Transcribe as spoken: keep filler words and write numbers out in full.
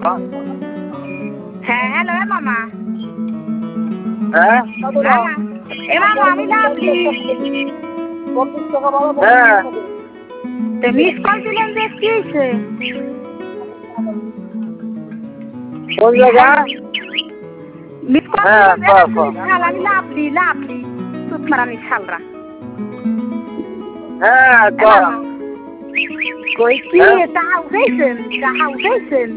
হ্যাঁ হ্যালো মামা। হ্যাঁ এ মামা আমি লাভলি। হ্যাঁ তো মিস কল দিলেন যে কি হয়েছে? কোন জায়গা? মিস কল হ্যাঁ দিলেন ক ক শাল আমি লাভলি লাভলি সুতমারানি শালরা। হ্যাঁ ক কই কি চাহা উঠেছেন চাহা উঠেছেন?